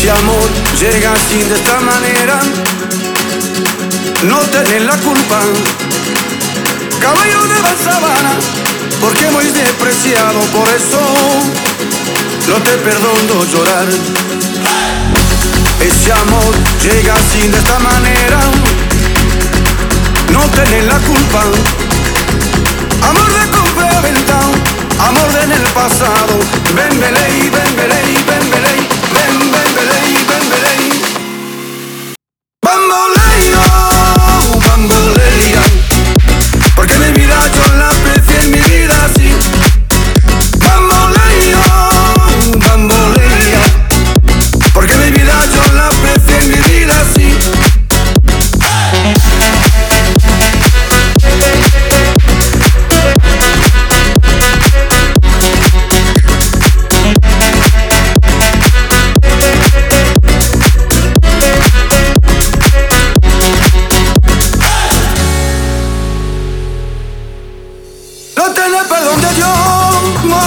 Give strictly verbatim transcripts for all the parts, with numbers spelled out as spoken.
Ese amor llega así de esta manera, no tenés la culpa. Caballo de la sabana, porque muy despreciado, por eso no te perdono llorar. Ese amor llega así de esta manera, no tenés la culpa. Amor de compra venta, amor de en el pasado. Ven, beley, ven, beley, ven, beley, ven, ven, beley, ven, beley. Bamboleo, bambolea, porque mi vida yo la aprecié en mi vida así. Bamboleo, bambolea, porque mi vida yo la aprecié en mi vida así. No tenés perdón de Dios, no,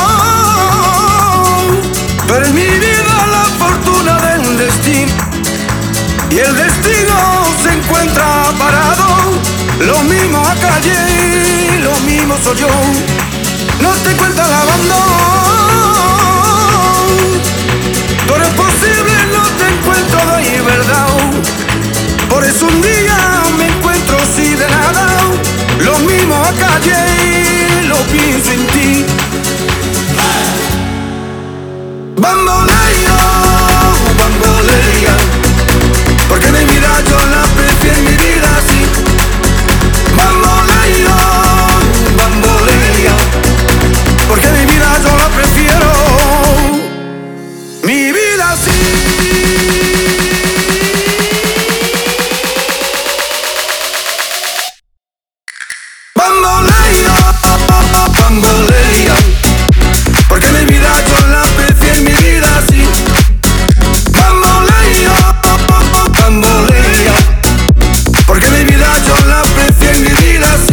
pero en mi vida la fortuna del destino, y el destino se encuentra parado. Lo mismo acá y lo mismo soy yo. No te cuenta el abandono, todo es posible, no te encuentro de verdad. Por eso un día me encuentro así de nada. Lo mismo acá y lo pienso en ti. Bamboleo, bambolea, porque mi vida yo la aprecié en mi vida así. Bamboleo, bambolea, porque mi vida yo la prefiero, mi vida así. Bamboleo, bambolea, porque mi vida yo la aprecié en mi vida así. Bamboleo, bambolea, porque mi vida yo la aprecié en mi vida así.